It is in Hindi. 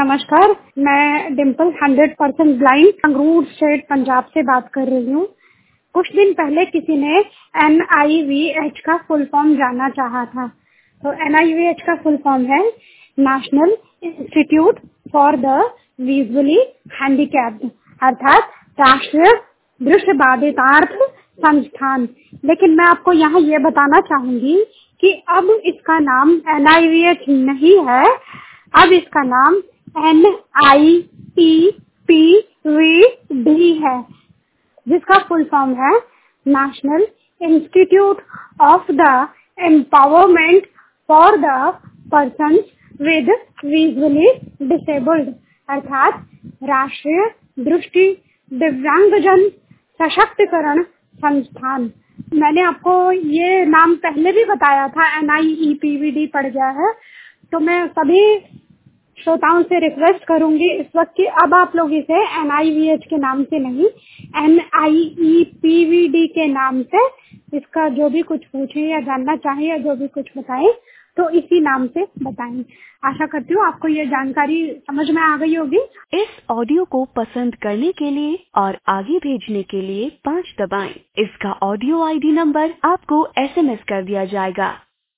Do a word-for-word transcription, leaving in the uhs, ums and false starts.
नमस्कार, मैं Dimple hundred percent blind Sangrur state Punjab से बात कर रही हूँ। कुछ दिन पहले किसी ने एन आई वी एच का फुल फॉर्म जानना चाहा था। तो एन आई वी एच का फुल फॉर्म है national institute for the visually handicapped, अर्थात राष्ट्रीय दृष्टिबाधितार्थ संस्थान। लेकिन मैं आपको यहाँ ये बताना चाहूंगी कि अब इसका नाम एन आई वी एच नहीं है, अब इसका नाम N I E P V D है, जिसका फुल फॉर्म है national institute of the empowerment for the persons with visually disabled, अर्थात राष्ट्रीय दृष्टि दिव्यांगजन सशक्तिकरण संस्थान। मैंने आपको ये नाम पहले भी बताया था, N I E P V D पड़ गया है। तो मैं सभी श्रोताओं से रिक्वेस्ट करूंगी इस वक्त कि अब आप लोग इसे एन आई वी एच के नाम से नहीं, N I E P V D के नाम से इसका जो भी कुछ पूछें या जानना चाहें या जो भी कुछ बताएं तो इसी नाम से बताएं। आशा करती हूँ आपको ये जानकारी समझ में आ गई होगी। इस ऑडियो को पसंद करने के लिए और आगे भेजने के लिए पाँच दबाएं। इसका ऑडियो आई डी नंबर आपको एस एम एस कर दिया जाएगा।